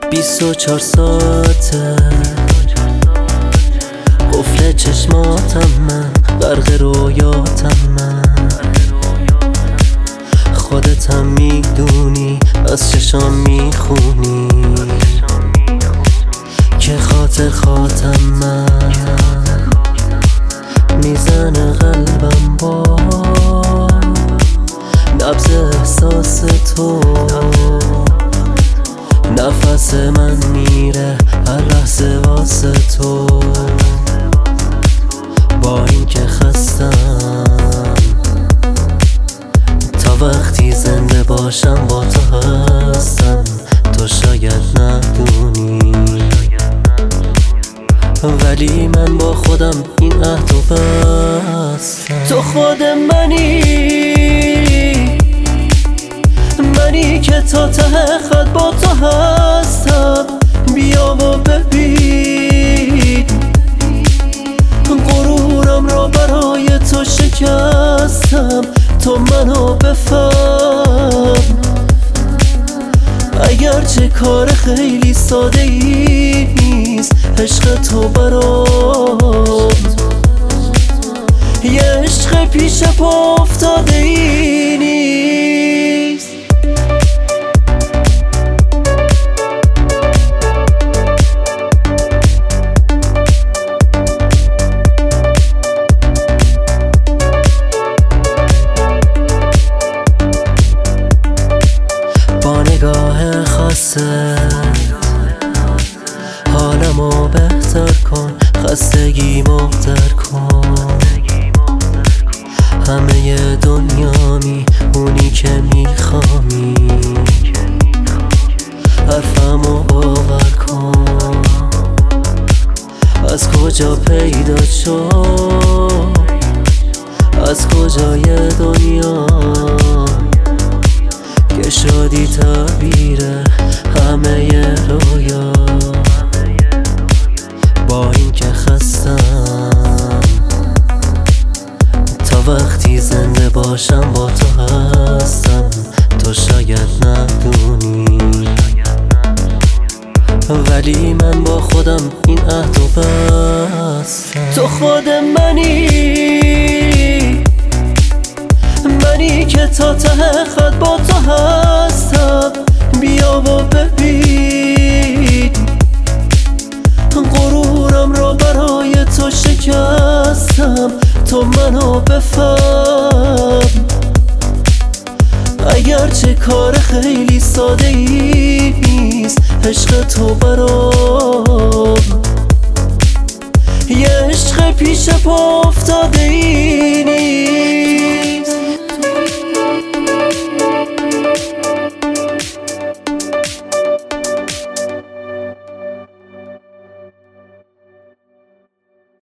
24 ساعته قفل چشماتم من، غرق رویاتم من. خودتم میدونی، از چشام میخونی که خاطرم من میزنه قلبم با نبض احساس تو. نفس من میره هر لحظه واسه تو. با این که خستم تا وقتی زنده باشم با تو هستم. تو شاید ندونی ولی من با خودم این عهد و بستم. تو خود منی که تا ته خط با تو هستم. بیا و ببین غرورم را برای تو شکستم. تو منو بفهم، اگرچه کار خیلی ساده ای نیست. عشق تو برام یه عشق پیش پا افتاده ای نیست. با نگاه خاصت حالمو بهتر کن، خستگیمو در کن. همه دنیامی اونی که میخوامی، حرفمو باور کن. از کجا پیدا شد، از کجای دنیا که شدی تعبیر همه رویا. با این که خستم تا وقتی زنده باشم با تو هستم. تو شاید ندونی ولی من با خودم این عهد و بستم. تو خود منی که تا ته خط با تو هستم. بیا و ببین غرورم را برای تو شکستم. تو منو بفهم، اگرچه کار خیلی ساده ای نیست. عشق تو برام یه عشق پیش پا افتاده ای